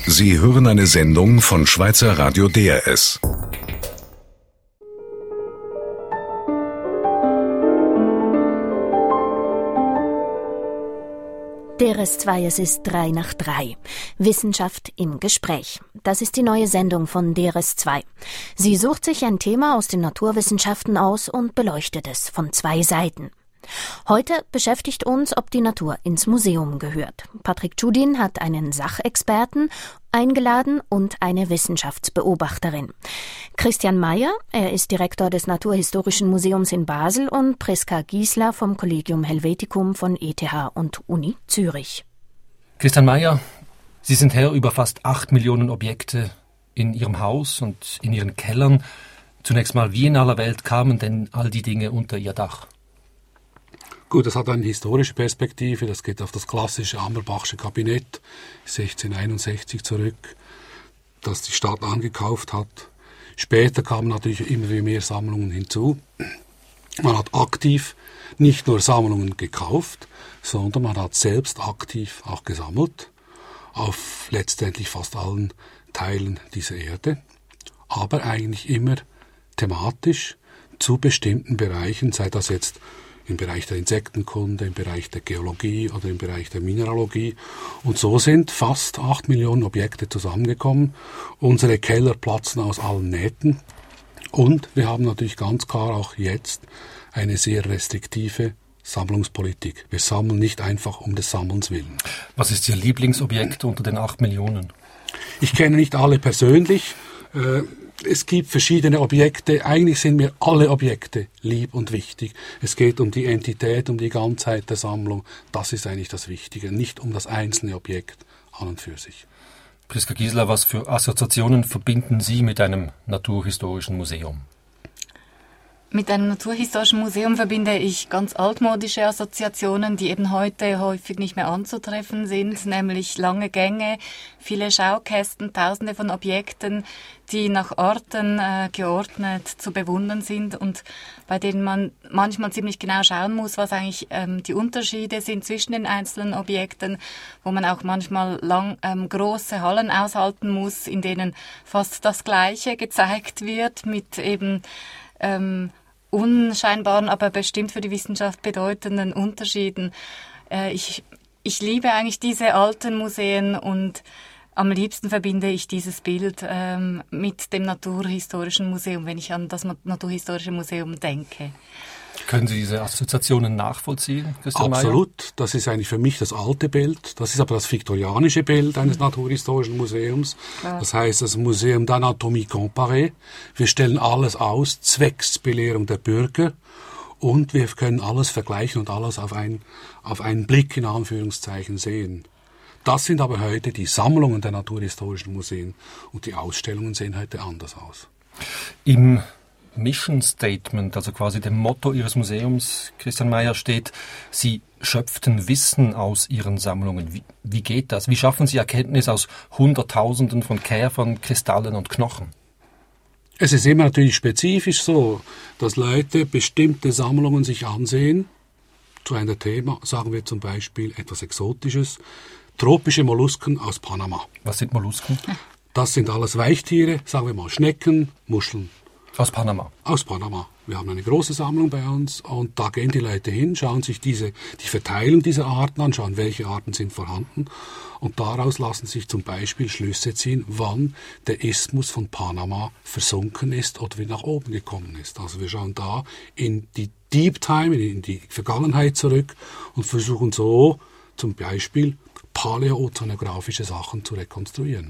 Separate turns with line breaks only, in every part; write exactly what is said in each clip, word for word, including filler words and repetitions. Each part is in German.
Sie hören eine Sendung von Schweizer Radio D R S.
D R S zwei, es ist drei nach drei. Wissenschaft im Gespräch. Das ist die neue Sendung von D R S zwei. Sie sucht sich ein Thema aus den Naturwissenschaften aus und beleuchtet es von zwei Seiten. Heute beschäftigt uns, ob die Natur ins Museum gehört. Patrick Tschudin hat einen Sachexperten eingeladen und eine Wissenschaftsbeobachterin. Christian Meyer, er ist Direktor des Naturhistorischen Museums in Basel, und Priska Giesler vom Collegium Helveticum von E T H und Uni Zürich.
Christian Meyer, Sie sind Herr über fast acht Millionen Objekte in Ihrem Haus und in Ihren Kellern. Zunächst mal, wie in aller Welt kamen denn all die Dinge unter Ihr Dach?
Gut, das hat eine historische Perspektive. Das geht auf das klassische Amerbachsche Kabinett sechzehnhunderteinundsechzig zurück, das die Stadt angekauft hat. Später kamen natürlich immer mehr Sammlungen hinzu. Man hat aktiv nicht nur Sammlungen gekauft, sondern man hat selbst aktiv auch gesammelt, auf letztendlich fast allen Teilen dieser Erde, aber eigentlich immer thematisch zu bestimmten Bereichen, sei das jetzt im Bereich der Insektenkunde, im Bereich der Geologie oder im Bereich der Mineralogie. Und so sind fast acht Millionen Objekte zusammengekommen. Unsere Keller platzen aus allen Nähten. Und wir haben natürlich ganz klar auch jetzt eine sehr restriktive Sammlungspolitik. Wir sammeln nicht einfach um des Sammelns willen.
Was ist Ihr Lieblingsobjekt unter den acht Millionen?
Ich kenne nicht alle persönlich. Es gibt verschiedene Objekte. Eigentlich sind mir alle Objekte lieb und wichtig. Es geht um die Entität, um die Ganzheit der Sammlung. Das ist eigentlich das Wichtige, nicht um das einzelne Objekt an und für sich.
Priska Giesler, was für Assoziationen verbinden Sie mit einem naturhistorischen Museum?
Mit einem naturhistorischen Museum verbinde ich ganz altmodische Assoziationen, die eben heute häufig nicht mehr anzutreffen sind, nämlich lange Gänge, viele Schaukästen, tausende von Objekten, die nach Arten äh, geordnet zu bewundern sind und bei denen man manchmal ziemlich genau schauen muss, was eigentlich ähm, die Unterschiede sind zwischen den einzelnen Objekten, wo man auch manchmal lang ähm, große Hallen aushalten muss, in denen fast das Gleiche gezeigt wird mit eben ähm, unscheinbaren, aber bestimmt für die Wissenschaft bedeutenden Unterschieden. Äh, ich, ich liebe eigentlich diese alten Museen und am liebsten verbinde ich dieses Bild ähm, mit dem Naturhistorischen Museum, wenn ich an das Naturhistorische Museum denke.
Können Sie diese Assoziationen nachvollziehen, Christian Meyer?
Absolut. Das ist eigentlich für mich das alte Bild. Das ist aber das viktorianische Bild eines Naturhistorischen Museums. Klar. Das heißt, das Museum d'Anatomie Comparée. Wir stellen alles aus, zwecks Belehrung der Bürger. Und wir können alles vergleichen und alles auf, ein, auf einen Blick in Anführungszeichen sehen. Das sind aber heute die Sammlungen der Naturhistorischen Museen. Und die Ausstellungen sehen heute anders aus.
Im Mission Statement, also quasi dem Motto Ihres Museums, Christian Meyer, steht: Sie schöpften Wissen aus Ihren Sammlungen. Wie, wie geht das? Wie schaffen Sie Erkenntnis aus Hunderttausenden von Käfern, Kristallen und Knochen?
Es ist immer natürlich spezifisch so, dass Leute bestimmte Sammlungen sich ansehen zu einem Thema, sagen wir zum Beispiel etwas Exotisches, tropische Mollusken aus Panama.
Was sind Mollusken?
Das sind alles Weichtiere, sagen wir mal Schnecken, Muscheln.
Aus Panama?
Aus Panama. Wir haben eine große Sammlung bei uns und da gehen die Leute hin, schauen sich diese, die Verteilung dieser Arten an, schauen, welche Arten sind vorhanden und daraus lassen sich zum Beispiel Schlüsse ziehen, wann der Isthmus von Panama versunken ist oder wieder nach oben gekommen ist. Also wir schauen da in die Deep Time, in die Vergangenheit zurück und versuchen so zum Beispiel paläozeanographische Sachen zu rekonstruieren.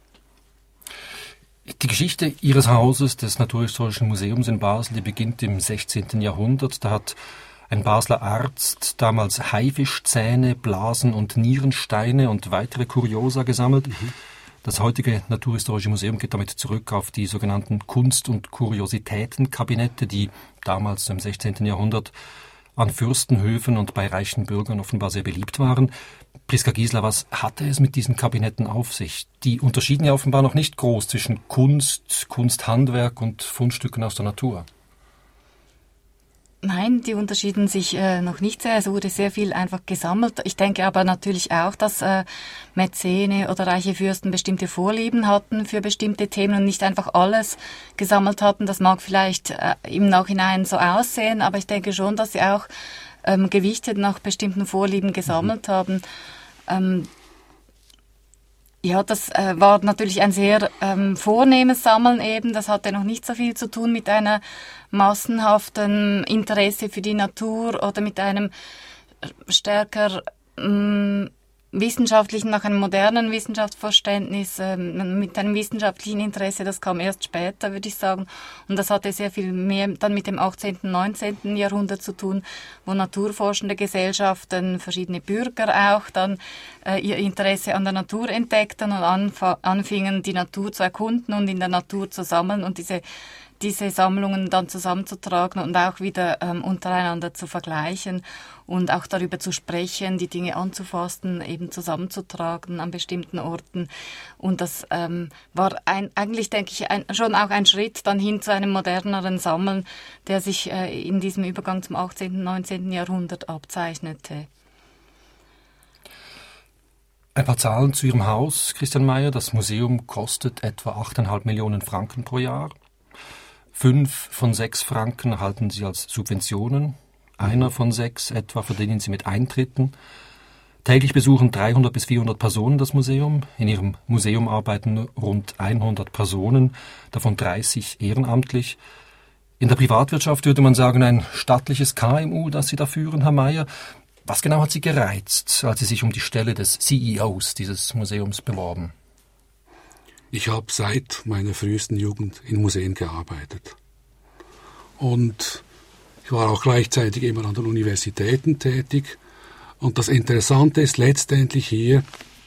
Die Geschichte Ihres Hauses, des Naturhistorischen Museums in Basel, die beginnt im sechzehnten Jahrhundert. Da hat ein Basler Arzt damals Haifischzähne, Blasen und Nierensteine und weitere Kuriosa gesammelt. Mhm. Das heutige Naturhistorische Museum geht damit zurück auf die sogenannten Kunst- und Kuriositätenkabinette, die damals im sechzehnten Jahrhundert an Fürstenhöfen und bei reichen Bürgern offenbar sehr beliebt waren. Priska Giesler, was hatte es mit diesen Kabinetten auf sich? Die unterschieden ja offenbar noch nicht groß zwischen Kunst, Kunsthandwerk und Fundstücken aus der Natur.
Nein, die unterschieden sich äh, noch nicht sehr. Es wurde sehr viel einfach gesammelt. Ich denke aber natürlich auch, dass äh, Mäzene oder reiche Fürsten bestimmte Vorlieben hatten für bestimmte Themen und nicht einfach alles gesammelt hatten. Das mag vielleicht äh, im Nachhinein so aussehen, aber ich denke schon, dass sie auch ähm, gewichtet nach bestimmten Vorlieben gesammelt mhm. haben. Ähm, Ja, das äh, war natürlich ein sehr ähm, vornehmes Sammeln eben. Das hatte noch nicht so viel zu tun mit einer massenhaften Interesse für die Natur oder mit einem stärker ähm, wissenschaftlichen, nach einem modernen Wissenschaftsverständnis, ähm, mit einem wissenschaftlichen Interesse. Das kam erst später, würde ich sagen. Und das hatte sehr viel mehr dann mit dem achtzehnten, neunzehnten Jahrhundert zu tun, wo naturforschende Gesellschaften, verschiedene Bürger auch dann äh, ihr Interesse an der Natur entdeckten und anf- anfingen, die Natur zu erkunden und in der Natur zu sammeln und diese diese Sammlungen dann zusammenzutragen und auch wieder ähm, untereinander zu vergleichen und auch darüber zu sprechen, die Dinge anzufassen, eben zusammenzutragen an bestimmten Orten. Und das ähm, war ein, eigentlich, denke ich, ein, schon auch ein Schritt dann hin zu einem moderneren Sammeln, der sich äh, in diesem Übergang zum achtzehnten, neunzehnten Jahrhundert abzeichnete.
Ein paar Zahlen zu Ihrem Haus, Christian Mayer. Das Museum kostet etwa acht Komma fünf Millionen Franken pro Jahr. Fünf von sechs Franken erhalten Sie als Subventionen. Einer von sechs etwa verdienen Sie mit Eintritten. Täglich besuchen dreihundert bis vierhundert Personen das Museum. In Ihrem Museum arbeiten rund hundert Personen, davon dreißig ehrenamtlich. In der Privatwirtschaft würde man sagen, ein stattliches K M U, das Sie da führen, Herr Mayer. Was genau hat Sie gereizt, als Sie sich um die Stelle des C E Os dieses Museums beworben?
Ich habe seit meiner frühesten Jugend in Museen gearbeitet. Und ich war auch gleichzeitig immer an den Universitäten tätig. Und das Interessante ist letztendlich hier,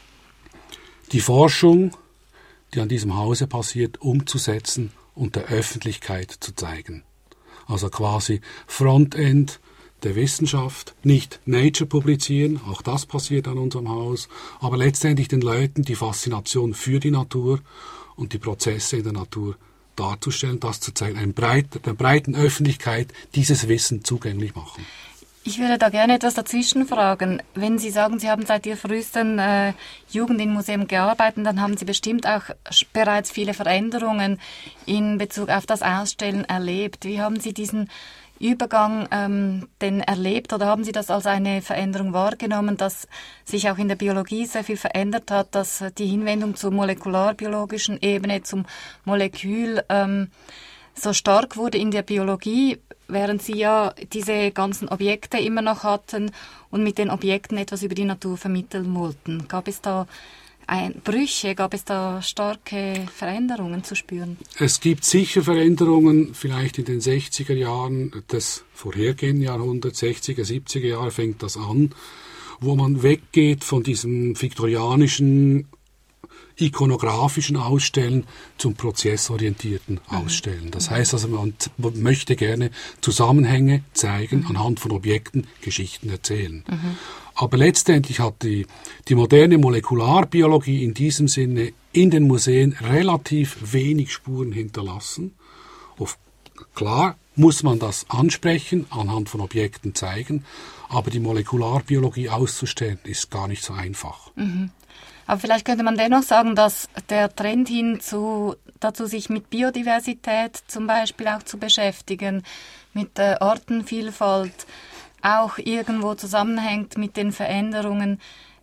die Forschung, die an diesem Hause passiert, umzusetzen und der Öffentlichkeit zu zeigen. Also quasi Frontend der Wissenschaft, nicht Nature publizieren, auch das passiert an unserem Haus, aber letztendlich den Leuten die Faszination für die Natur und die Prozesse in der Natur darzustellen, das zu zeigen, einer breiten, der breiten Öffentlichkeit dieses Wissen zugänglich machen.
Ich würde da gerne etwas dazwischen fragen. Wenn Sie sagen, Sie haben seit Ihrer frühesten äh, Jugend im Museum gearbeitet, dann haben Sie bestimmt auch bereits viele Veränderungen in Bezug auf das Ausstellen erlebt. Wie haben Sie diesen Übergang ähm, denn erlebt oder haben Sie das als eine Veränderung wahrgenommen, dass sich auch in der Biologie sehr viel verändert hat, dass die Hinwendung zur molekularbiologischen Ebene, zum Molekül ähm, so stark wurde in der Biologie, während Sie ja diese ganzen Objekte immer noch hatten und mit den Objekten etwas über die Natur vermitteln wollten? Gab es da Ein Brüche, gab es da starke Veränderungen zu spüren?
Es gibt sicher Veränderungen, vielleicht in den sechziger Jahren des vorhergehenden Jahrhunderts, sechziger, siebziger Jahre fängt das an, wo man weggeht von diesem viktorianischen, ikonografischen Ausstellen zum prozessorientierten Ausstellen. Das mhm. heißt also, man möchte gerne Zusammenhänge zeigen, mhm. anhand von Objekten Geschichten erzählen. Mhm. Aber letztendlich hat die, die moderne Molekularbiologie in diesem Sinne in den Museen relativ wenig Spuren hinterlassen. Auf, klar muss man das ansprechen, anhand von Objekten zeigen, aber die Molekularbiologie auszustellen ist gar nicht so einfach.
Mhm. Aber vielleicht könnte man dennoch sagen, dass der Trend hin zu, dazu, sich mit Biodiversität zum Beispiel auch zu beschäftigen, mit äh, Artenvielfalt, auch irgendwo zusammenhängt mit den Veränderungen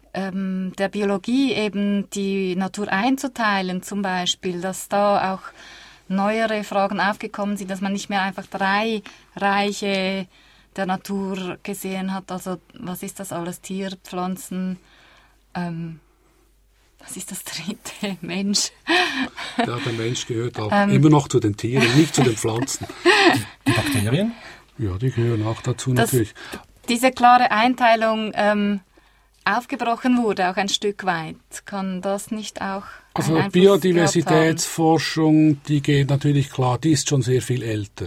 ähm, der Biologie, eben die Natur einzuteilen zum Beispiel, dass da auch neuere Fragen aufgekommen sind, dass man nicht mehr einfach drei Reiche der Natur gesehen hat. Also was ist das alles? Tier, Pflanzen, ähm, was ist das dritte? Mensch.
Ja, der Mensch gehört auch ähm, immer noch zu den Tieren, nicht zu den Pflanzen.
Die Bakterien?
Ja, die gehören auch dazu
dass
natürlich.
Diese klare Einteilung ähm, aufgebrochen wurde, auch ein Stück weit. Kann das nicht auch
Also Biodiversitätsforschung, die geht natürlich klar, die ist schon sehr viel älter.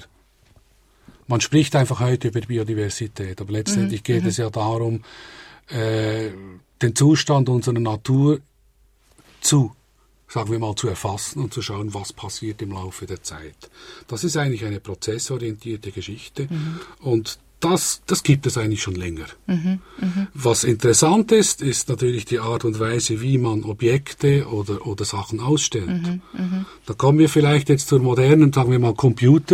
Man spricht einfach heute über Biodiversität, aber letztendlich mhm. geht mhm. es ja darum, äh, den Zustand unserer Natur zu sagen wir mal, zu erfassen und zu schauen, was passiert im Laufe der Zeit. Das ist eigentlich eine prozessorientierte Geschichte mhm. und das, das gibt es eigentlich schon länger. Mhm. Mhm. Was interessant ist, ist natürlich die Art und Weise, wie man Objekte oder, oder Sachen ausstellt. Mhm. Mhm. Da kommen wir vielleicht jetzt zur modernen, sagen wir mal, Computer.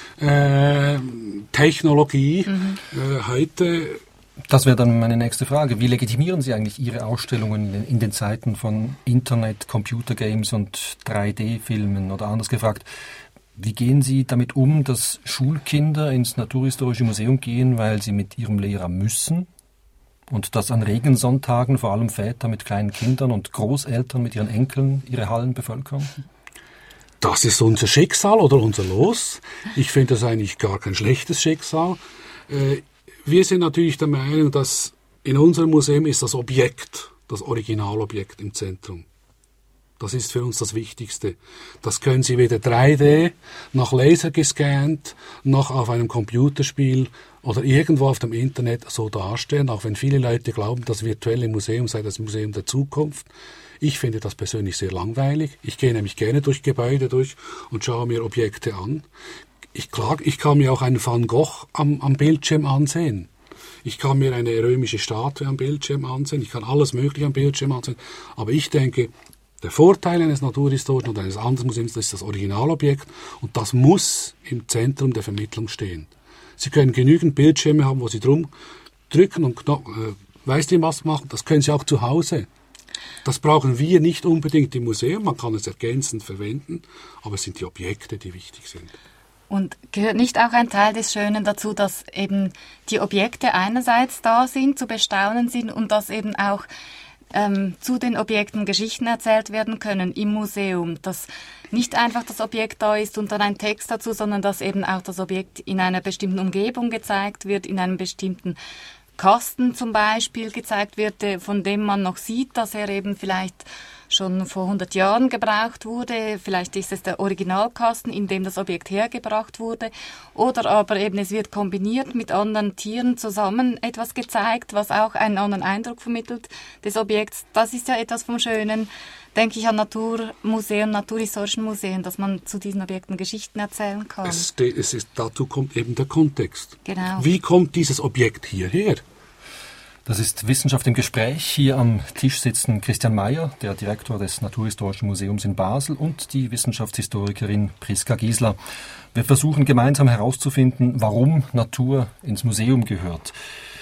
Äh, Technologie mhm. äh, heute.
Das wäre dann meine nächste Frage. Wie legitimieren Sie eigentlich Ihre Ausstellungen in, in den Zeiten von Internet, Computergames und drei D-Filmen? Oder anders gefragt, wie gehen Sie damit um, dass Schulkinder ins Naturhistorische Museum gehen, weil sie mit ihrem Lehrer müssen? Und dass an Regensonntagen vor allem Väter mit kleinen Kindern und Großeltern mit ihren Enkeln ihre Hallen bevölkern?
Das ist unser Schicksal oder unser Los. Ich finde das eigentlich gar kein schlechtes Schicksal. Wir sind natürlich der Meinung, dass in unserem Museum ist das Objekt, das Originalobjekt im Zentrum. Das ist für uns das Wichtigste. Das können Sie weder drei D, noch Laser gescannt, noch auf einem Computerspiel oder irgendwo auf dem Internet so darstellen, auch wenn viele Leute glauben, das virtuelle Museum sei das Museum der Zukunft. Ich finde das persönlich sehr langweilig. Ich gehe nämlich gerne durch Gebäude durch und schaue mir Objekte an. Ich, klar, ich kann mir auch einen Van Gogh am, am Bildschirm ansehen. Ich kann mir eine römische Statue am Bildschirm ansehen. Ich kann alles Mögliche am Bildschirm ansehen. Aber ich denke, der Vorteil eines Naturhistorischen und eines anderen Museums, das ist das Originalobjekt und das muss im Zentrum der Vermittlung stehen. Sie können genügend Bildschirme haben, wo Sie drum drücken und Knopf, äh, weißt du was machen, das können Sie auch zu Hause. Das brauchen wir nicht unbedingt im Museum, man kann es ergänzend verwenden, aber es sind die Objekte, die wichtig sind.
Und gehört nicht auch ein Teil des Schönen dazu, dass eben die Objekte einerseits da sind, zu bestaunen sind und dass eben auch ähm, zu den Objekten Geschichten erzählt werden können im Museum, dass nicht einfach das Objekt da ist und dann ein Text dazu, sondern dass eben auch das Objekt in einer bestimmten Umgebung gezeigt wird, in einem bestimmten Kasten zum Beispiel gezeigt wird, von dem man noch sieht, dass er eben vielleicht schon vor hundert Jahren gebraucht wurde. Vielleicht ist es der Originalkasten, in dem das Objekt hergebracht wurde. Oder aber eben es wird kombiniert mit anderen Tieren zusammen etwas gezeigt, was auch einen anderen Eindruck vermittelt des Objekts. Das ist ja etwas vom Schönen, denke ich, an Naturmuseen, naturhistorischen Museen, dass man zu diesen Objekten Geschichten erzählen kann.
Es, es ist, dazu kommt eben der Kontext.
Genau.
Wie kommt dieses Objekt hierher?
Das ist Wissenschaft im Gespräch. Hier am Tisch sitzen Christian Meyer, der Direktor des Naturhistorischen Museums in Basel, und die Wissenschaftshistorikerin Priska Giesler. Wir versuchen gemeinsam herauszufinden, warum Natur ins Museum gehört.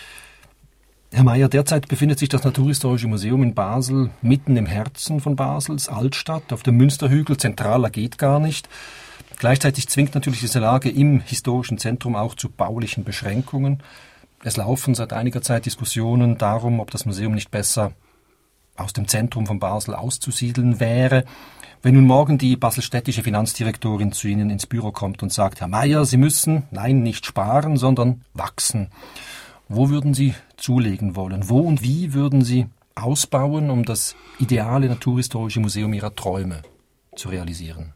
Herr Meyer, derzeit befindet sich das Naturhistorische Museum in Basel mitten im Herzen von Basels Altstadt, auf dem Münsterhügel. Zentraler geht gar nicht. Gleichzeitig zwingt natürlich diese Lage im historischen Zentrum auch zu baulichen Beschränkungen. Es laufen seit einiger Zeit Diskussionen darum, ob das Museum nicht besser aus dem Zentrum von Basel auszusiedeln wäre. Wenn nun morgen die baselstädtische Finanzdirektorin zu Ihnen ins Büro kommt und sagt, Herr Meyer, Sie müssen, nein, nicht sparen, sondern wachsen. Wo würden Sie zulegen wollen? Wo und wie würden Sie ausbauen, um das ideale Naturhistorische Museum Ihrer Träume zu realisieren?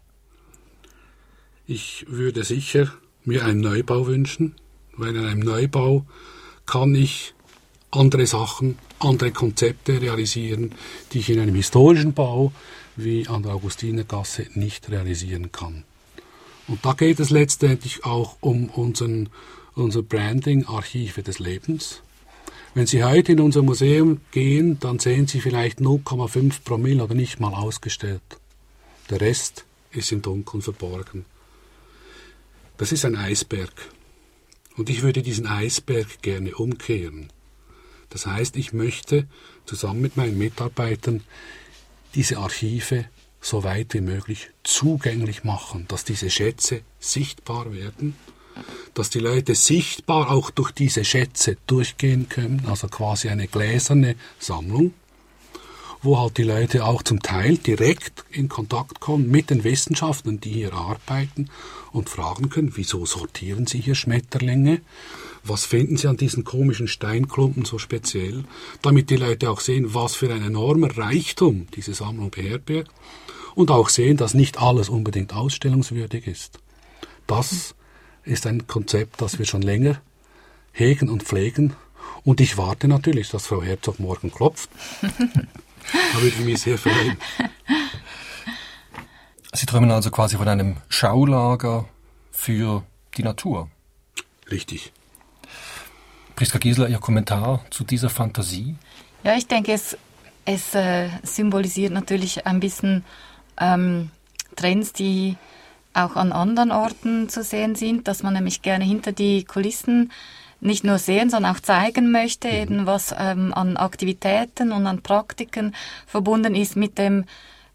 Ich würde sicher mir einen Neubau wünschen, weil in einem Neubau kann ich andere Sachen, andere Konzepte realisieren, die ich in einem historischen Bau wie an der Augustinergasse nicht realisieren kann. Und da geht es letztendlich auch um unseren, unser Branding Archive des Lebens. Wenn Sie heute in unser Museum gehen, dann sehen Sie vielleicht null Komma fünf Promille oder nicht mal ausgestellt. Der Rest ist im Dunkeln verborgen. Das ist ein Eisberg. Und ich würde diesen Eisberg gerne umkehren. Das heißt, ich möchte zusammen mit meinen Mitarbeitern diese Archive so weit wie möglich zugänglich machen, dass diese Schätze sichtbar werden, dass die Leute sichtbar auch durch diese Schätze durchgehen können, also quasi eine gläserne Sammlung, wo halt die Leute auch zum Teil direkt in Kontakt kommen mit den Wissenschaftlern, die hier arbeiten und fragen können, wieso sortieren Sie hier Schmetterlinge? Was finden Sie an diesen komischen Steinklumpen so speziell? Damit die Leute auch sehen, was für ein enormer Reichtum diese Sammlung beherbergt und auch sehen, dass nicht alles unbedingt ausstellungswürdig ist. Das ist ein Konzept, das wir schon länger hegen und pflegen. Und ich warte natürlich, dass Frau Herzog morgen klopft. Da würde ich mich sehr freuen.
Sie träumen also quasi von einem Schaulager für die Natur.
Richtig.
Priska Giesler, Ihr Kommentar zu dieser Fantasie?
Ja, ich denke, es, es äh, symbolisiert natürlich ein bisschen ähm, Trends, die auch an anderen Orten zu sehen sind, dass man nämlich gerne hinter die Kulissen nicht nur sehen, sondern auch zeigen möchte, mhm. eben was ähm, an Aktivitäten und an Praktiken verbunden ist mit dem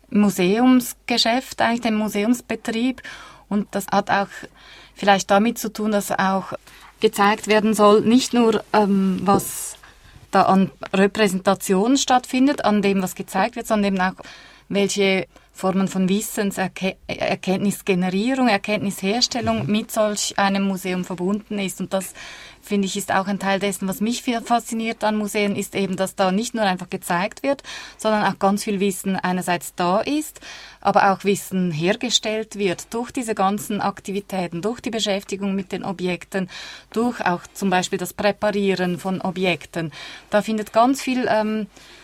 Museumsgeschäft, eigentlich dem Museumsbetrieb. Und das hat auch vielleicht damit zu tun, dass auch gezeigt werden soll, nicht nur ähm, was da an Repräsentation stattfindet, an dem, was gezeigt wird, sondern eben auch, welche Formen von Wissens, Erke- Erkenntnisgenerierung, Erkenntnisherstellung mit solch einem Museum verbunden ist. Und das, finde ich, ist auch ein Teil dessen, was mich fasziniert an Museen, ist eben, dass da nicht nur einfach gezeigt wird, sondern auch ganz viel Wissen einerseits da ist, aber auch Wissen hergestellt wird durch diese ganzen Aktivitäten, durch die Beschäftigung mit den Objekten, durch auch zum Beispiel das Präparieren von Objekten. Da findet ganz viel ähm,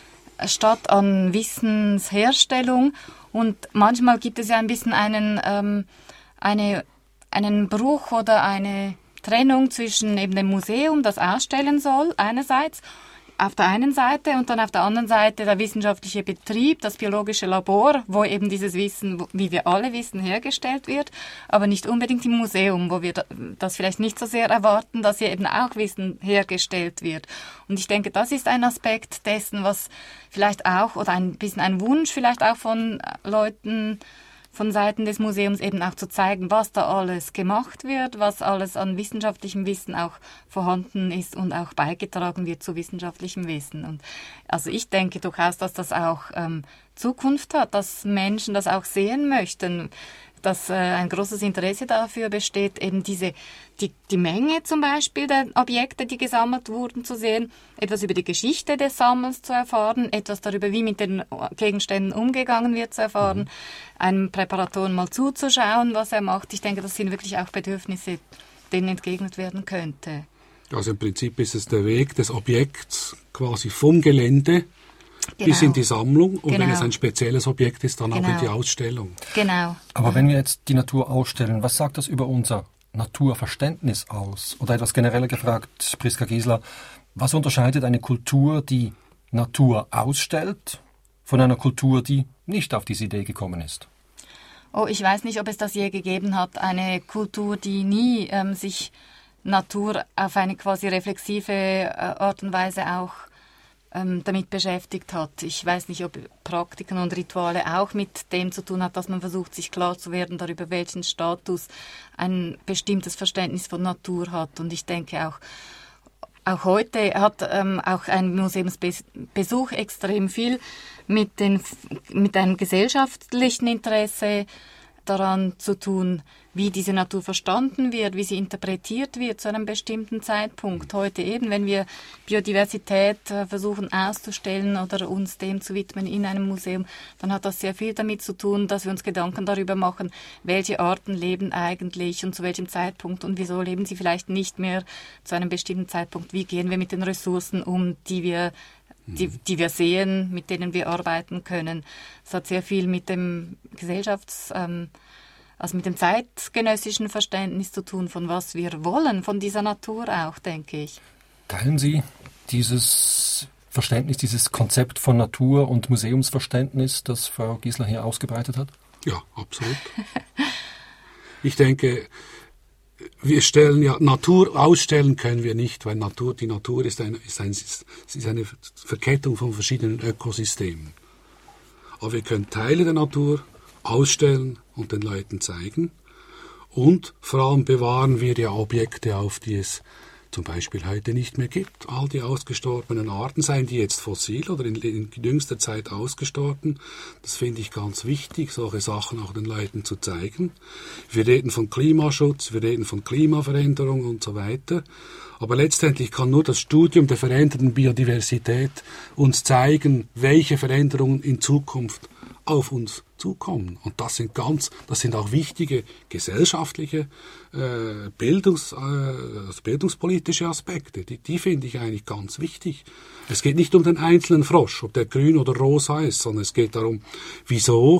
statt an Wissensherstellung. Und manchmal gibt es ja ein bisschen einen, ähm, eine, einen Bruch oder eine Trennung zwischen eben dem Museum, das ausstellen soll, einerseits, auf der einen Seite, und dann auf der anderen Seite der wissenschaftliche Betrieb, das biologische Labor, wo eben dieses Wissen, wie wir alle wissen, hergestellt wird, aber nicht unbedingt im Museum, wo wir das vielleicht nicht so sehr erwarten, dass hier eben auch Wissen hergestellt wird. Und ich denke, das ist ein Aspekt dessen, was vielleicht auch, oder ein bisschen ein Wunsch vielleicht auch von Leuten von Seiten des Museums eben auch zu zeigen, was da alles gemacht wird, was alles an wissenschaftlichem Wissen auch vorhanden ist und auch beigetragen wird zu wissenschaftlichem Wissen. Und also ich denke durchaus, dass das auch ähm, Zukunft hat, dass Menschen das auch sehen möchten, dass äh, ein großes Interesse dafür besteht, eben diese die, die Menge zum Beispiel der Objekte, die gesammelt wurden, zu sehen, etwas über die Geschichte des Sammelns zu erfahren, etwas darüber, wie mit den Gegenständen umgegangen wird, zu erfahren, mhm. einem Präparator mal zuzuschauen, was er macht. Ich denke, das sind wirklich auch Bedürfnisse, denen entgegnet werden könnte.
Also im Prinzip ist es der Weg des Objekts quasi vom Gelände Genau. bis in die Sammlung und genau. wenn es ein spezielles Objekt ist, dann genau. auch in die Ausstellung.
Genau.
Aber wenn wir jetzt die Natur ausstellen, was sagt das über unser Naturverständnis aus? Oder etwas genereller gefragt, Priska Giesler, was unterscheidet eine Kultur, die Natur ausstellt, von einer Kultur, die nicht auf diese Idee gekommen ist?
Oh, ich weiß nicht, ob es das je gegeben hat. Eine Kultur, die nie ähm, sich Natur auf eine quasi reflexive äh, Art und Weise auch damit beschäftigt hat. Ich weiß nicht, ob Praktiken und Rituale auch mit dem zu tun hat, dass man versucht, sich klar zu werden darüber, welchen Status ein bestimmtes Verständnis von Natur hat. Und ich denke auch, auch heute hat ähm, auch ein Museumsbesuch extrem viel mit, den, mit einem gesellschaftlichen Interesse daran zu tun, wie diese Natur verstanden wird, wie sie interpretiert wird zu einem bestimmten Zeitpunkt. Heute eben, wenn wir Biodiversität äh, versuchen auszustellen oder uns dem zu widmen in einem Museum, dann hat das sehr viel damit zu tun, dass wir uns Gedanken darüber machen, welche Arten leben eigentlich und zu welchem Zeitpunkt und wieso leben sie vielleicht nicht mehr zu einem bestimmten Zeitpunkt. Wie gehen wir mit den Ressourcen um, die wir Die, die wir sehen, mit denen wir arbeiten können. Es hat sehr viel mit dem Gesellschafts-, ähm, also mit dem zeitgenössischen Verständnis zu tun, von was wir wollen, von dieser Natur auch, denke ich.
Teilen Sie dieses Verständnis, dieses Konzept von Natur- und Museumsverständnis, das Frau Giesler hier ausgebreitet hat?
Ja, absolut. Ich denke, wir stellen ja, Natur ausstellen können wir nicht, weil Natur, die Natur ist, ein, ist, ein, ist eine Verkettung von verschiedenen Ökosystemen. Aber wir können Teile der Natur ausstellen und den Leuten zeigen. Und vor allem bewahren wir ja Objekte auf, die es zum Beispiel heute nicht mehr gibt. All die ausgestorbenen Arten, seien die jetzt fossil oder in, in jüngster Zeit ausgestorben, das finde ich ganz wichtig, solche Sachen auch den Leuten zu zeigen. Wir reden von Klimaschutz, wir reden von Klimaveränderung und so weiter. Aber letztendlich kann nur das Studium der verändernden Biodiversität uns zeigen, welche Veränderungen in Zukunft auf uns zukommen. Und das sind ganz, das sind auch wichtige gesellschaftliche, äh, Bildungs, äh, also bildungspolitische Aspekte. Die, die finde ich eigentlich ganz wichtig. Es geht nicht um den einzelnen Frosch, ob der grün oder rosa ist, sondern es geht darum, wieso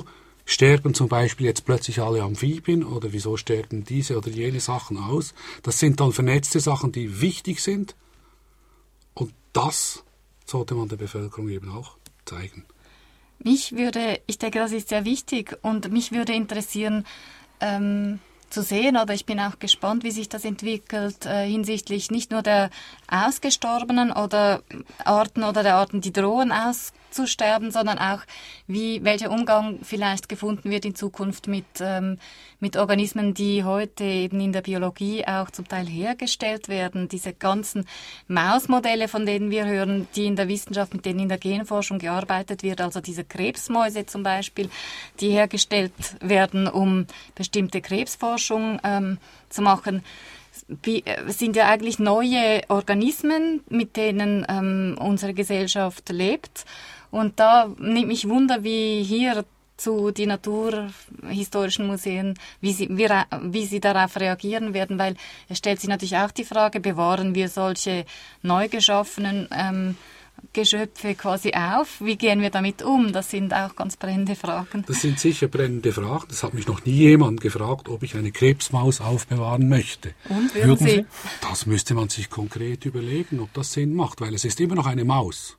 sterben zum Beispiel jetzt plötzlich alle Amphibien oder wieso sterben diese oder jene Sachen aus? Das sind dann vernetzte Sachen, die wichtig sind und das sollte man der Bevölkerung eben auch zeigen.
Mich würde, ich denke, das ist sehr wichtig und mich würde interessieren, ähm, zu sehen, oder ich bin auch gespannt, wie sich das entwickelt äh, hinsichtlich nicht nur der ausgestorbenen oder Arten oder der Arten, die drohen auszusterben, sondern auch, wie welcher Umgang vielleicht gefunden wird in Zukunft mit, ähm, mit Organismen, die heute eben in der Biologie auch zum Teil hergestellt werden. Diese ganzen Mausmodelle, von denen wir hören, die in der Wissenschaft, mit denen in der Genforschung gearbeitet wird, also diese Krebsmäuse zum Beispiel, die hergestellt werden, um bestimmte Krebsforschung ähm, zu machen, sind ja eigentlich neue Organismen, mit denen ähm, unsere Gesellschaft lebt. Und da nimmt mich Wunder, wie hier zu die naturhistorischen Museen, wie sie, wie, wie sie darauf reagieren werden, weil es stellt sich natürlich auch die Frage, bewahren wir solche neu geschaffenen ähm, Geschöpfe quasi auf? Wie gehen wir damit um? Das sind auch ganz brennende Fragen.
Das sind sicher brennende Fragen. Das hat mich noch nie jemand gefragt, ob ich eine Krebsmaus aufbewahren möchte.
Und würden Sie?
Das müsste man sich konkret überlegen, ob das Sinn macht, weil es ist immer noch eine Maus.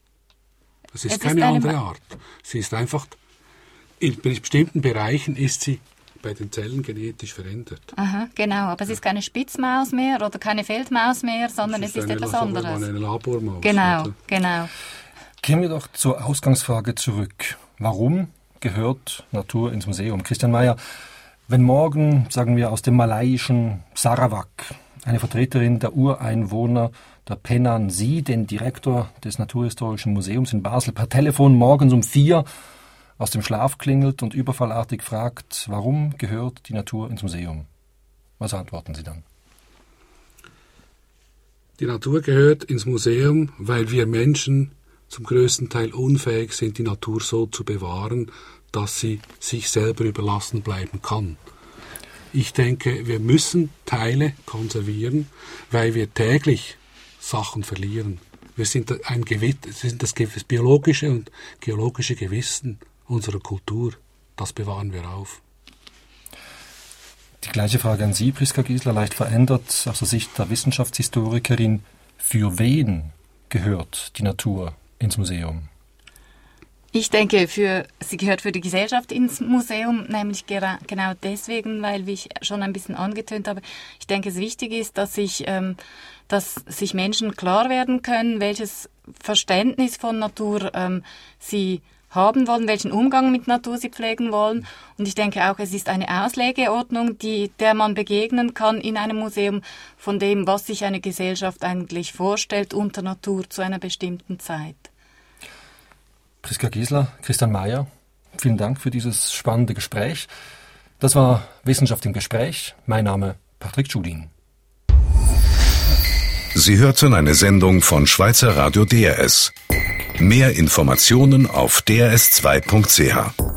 Es ist es keine ist andere Ma- Art. Sie ist einfach, in bestimmten Bereichen ist sie bei den Zellen genetisch verändert.
Aha, genau. Aber es ist keine Spitzmaus mehr oder keine Feldmaus mehr, sondern es ist, es ist etwas
La-
anderes.
Eine Labormaus.
Genau,
oder?
genau.
Kehren wir doch zur Ausgangsfrage zurück. Warum gehört Natur ins Museum? Christian Mayer, wenn morgen, sagen wir, aus dem malaiischen Sarawak eine Vertreterin der Ureinwohner der Penan Sie, den Direktor des Naturhistorischen Museums in Basel, per Telefon morgens um vier aus dem Schlaf klingelt und überfallartig fragt, warum gehört die Natur ins Museum? Was antworten Sie dann?
Die Natur gehört ins Museum, weil wir Menschen zum größten Teil unfähig sind, die Natur so zu bewahren, dass sie sich selber überlassen bleiben kann. Ich denke, wir müssen Teile konservieren, weil wir täglich Sachen verlieren. Wir sind ein Gewiss, sind das biologische und geologische Gewissen unserer Kultur. Das bewahren wir auf.
Die gleiche Frage an Sie, Priska Giesler, leicht verändert aus der Sicht der Wissenschaftshistorikerin. Für wen gehört die Natur ins Museum?
Ich denke, für, sie gehört für die Gesellschaft ins Museum, nämlich gera- genau deswegen, weil, wie ich schon ein bisschen angetönt habe, ich denke, es wichtig ist, dass sich, ähm, dass sich Menschen klar werden können, welches Verständnis von Natur ähm, sie haben wollen, welchen Umgang mit Natur sie pflegen wollen. Und ich denke auch, es ist eine Auslegeordnung, die, der man begegnen kann in einem Museum, von dem, was sich eine Gesellschaft eigentlich vorstellt unter Natur zu einer bestimmten Zeit.
Priska Giesler, Christian Mayer, vielen Dank für dieses spannende Gespräch. Das war Wissenschaft im Gespräch. Mein Name Patrick Schulin.
Sie hörten eine Sendung von Schweizer Radio D R S. Mehr Informationen auf d r s zwei punkt c h.